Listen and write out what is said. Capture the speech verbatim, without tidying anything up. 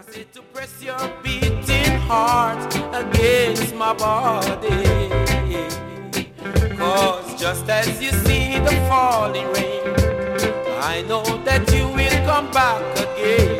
it to press your beating heart against my body. Cause just as you see the falling rain, I know that you will come back again.